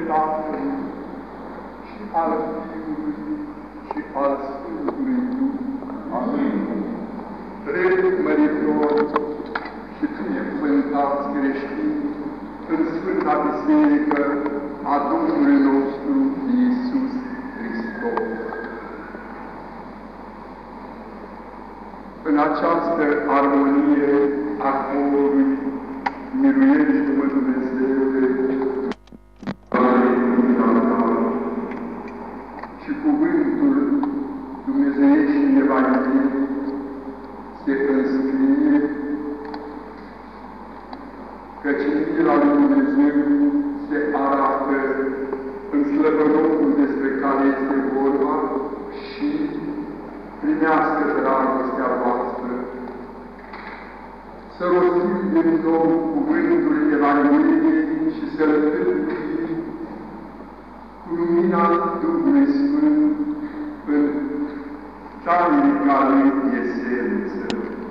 Tatălui și al Fiului și al Sfântului Duh. Amin. Drept măritor și binecuvântați creștini în Sfânta Biserică a Domnului nostru Iisus Hristos. În această armonie a corului, miluiește-mă, Dumnezeule, și cuvântul dumnezeiesc și Evanghelie se înscrie, căci mila lui Dumnezeu se arată în slăbănotul despre care este vorba și primească dragostea voastră. Să rostim din nou cuvântul Evangheliei și să-l tâlcuim cu lumina Duhului Sfânt în tainica lui esență.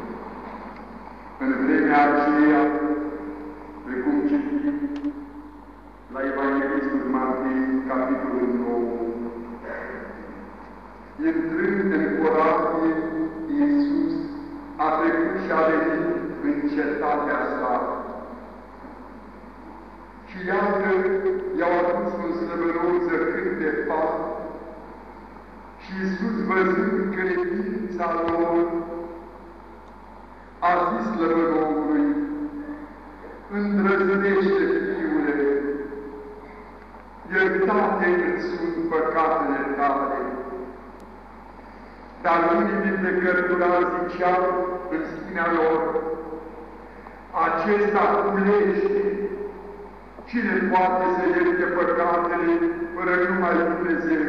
În vremea aceea, precum citim la Evanghelistul Matei, capitolul 9, intrând în corabie, Iisus a trecut și a venit în cetatea sa. Și iată, i-au adus în slăbănoță câte fapt, și Iisus, văzând credința lor, a zis slăbănogului: îndrăznește, fiule, iertate îți sunt păcatele tale. Dar unii dintre cărturari ziceau în sinea lor: acesta culește, cine poate să ierte păcatele fără numai Dumnezeu?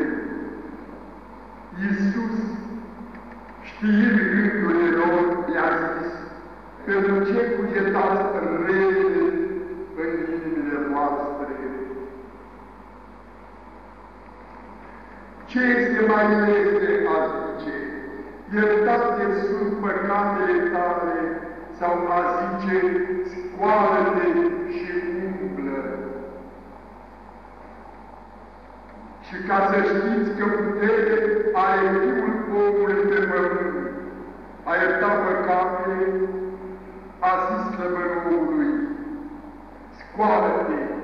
Iisus, știind gândurile lor, i-a zis: pentru ce cugetați rele în inimile voastre? Ce este mai este a zice: iertate sunt păcatele tale, sau a zice: scoală-te și umblă? Și ca să știți că putere are Fiul omului pe pământ a ierta păcatele, a zis slăbănogului: scoală-te